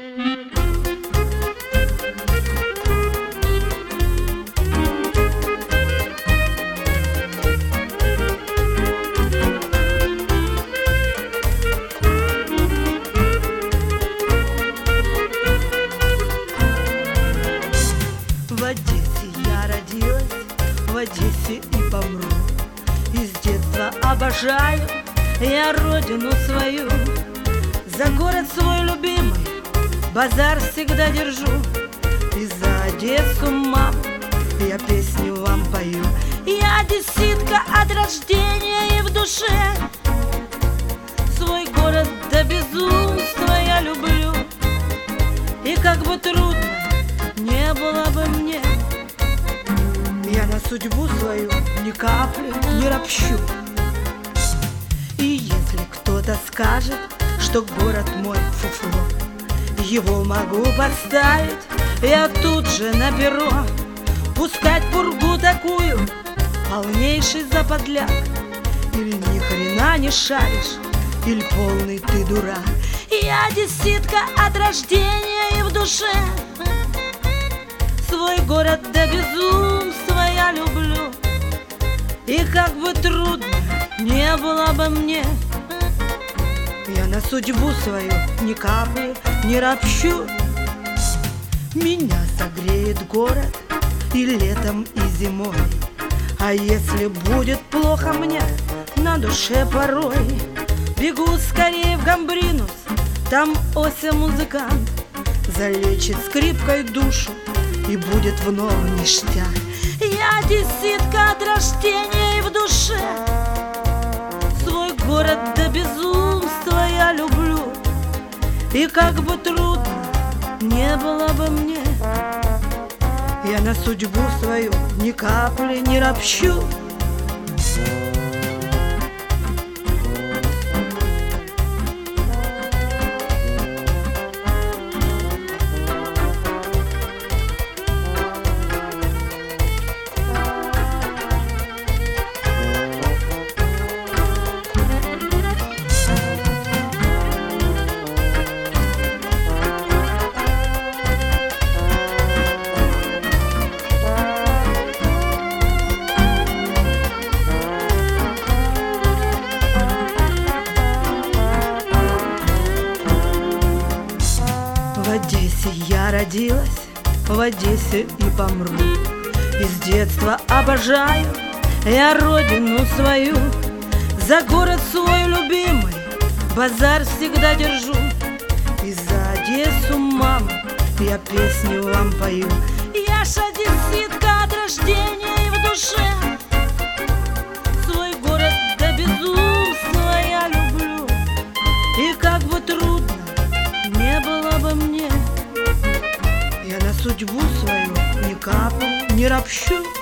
В Одессе я родилась, в Одессе и помру. И с детства обожаю я родину свою. За город свой любимый базар всегда держу. И за Одессу, мам, я песню вам пою. Я одесситка от рождения и в душе. Свой город до безумства я люблю. И как бы трудно не было бы мне, я на судьбу свою ни капли не ропщу. И если кто-то скажет, что город мой фуфло, его могу подставить я тут же на перо. Пускать пургу такую, полнейший заподляк, или ни хрена не шаришь, или полный ты дурак. Я одесситка от рождения и в душе. Свой город до безумства я люблю. И как бы трудно не было бы мне, я на судьбу свою ни капли не ропщу. Меня согреет город и летом, и зимой. А если будет плохо мне на душе порой, бегу скорее в Гамбринус, там Ося музыкант залечит скрипкой душу, и будет вновь ништяк. Я одесситка от рождения и в душе. Свой город до безумства я люблю. И как бы трудно не было бы мне, я на судьбу свою ни капли не ропщу. В Одессе я родилась, в Одессе и помру. И с детства обожаю я родину свою. За город свой любимый базар всегда держу. И за Одессу, мама, я песню вам пою. Я ж одесситка от рождения и в душе. Свой город до безумства я люблю. И как бы трудно не было бы мне, я на судьбу свою ни капли не ропщу.